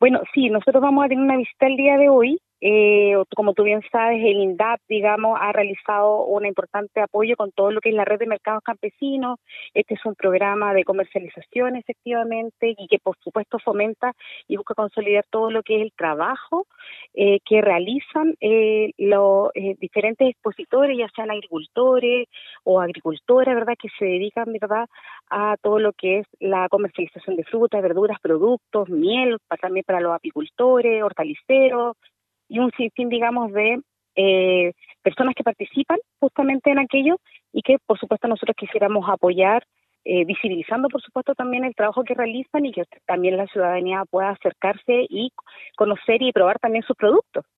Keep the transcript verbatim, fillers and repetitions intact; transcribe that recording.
Bueno, sí, nosotros vamos a tener una visita el día de hoy. Eh, como tú bien sabes, el INDAP, digamos, ha realizado un importante apoyo con todo lo que es la red de mercados campesinos. Este es un programa de comercialización, efectivamente, y que por supuesto fomenta y busca consolidar todo lo que es el trabajo eh, que realizan eh, los eh, diferentes expositores, ya sean agricultores o agricultoras, ¿verdad?, que se dedican, ¿verdad?, a todo lo que es la comercialización de frutas, verduras, productos, miel, pa- también para los apicultores, hortaliceros, y un sinfín, digamos, de eh, personas que participan justamente en aquello y que, por supuesto, nosotros quisiéramos apoyar, eh, visibilizando, por supuesto, también el trabajo que realizan y que también la ciudadanía pueda acercarse y conocer y probar también sus productos.